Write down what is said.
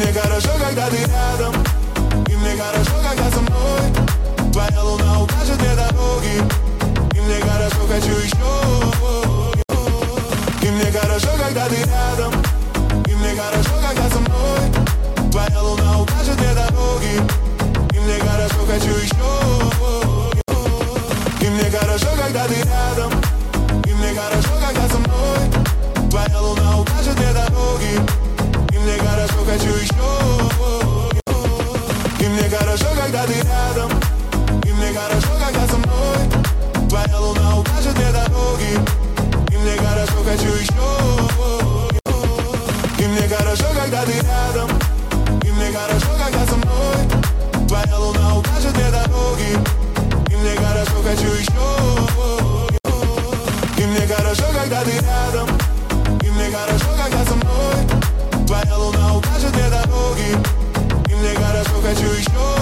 мне хорошо, когда ты рядом, и мне хорошо, когда со мной. Твоя луна укажет мне дороги, и мне хорошо, хочу еще. И мне хорошо, когда ты рядом, и мне хорошо, когда со мной. Твоя луна укажет мне дороги, и мне хорошо, хочу еще. И мне хорошо, когда ты рядом, и мне хорошо, когда со мной. Твоя луна укажет мне дороги, и мне хорошо, хочу еще. И мне хорошо, когда ты рядом, и мне хорошо, когда со мной. Твоя луна укажет мне дороги, и мне хорошо, хочу еще. И мне хорошо, когда ты рядом, и мне хорошо, когда со мной. Твоя луна укажет мне дороги, и мне хорошо, хочу еще. И мне хорошо, когда ты рядом, и мне хорошо, когда со мной. Твоя луна укажет мне дороги, и мне хорошо, хочу еще.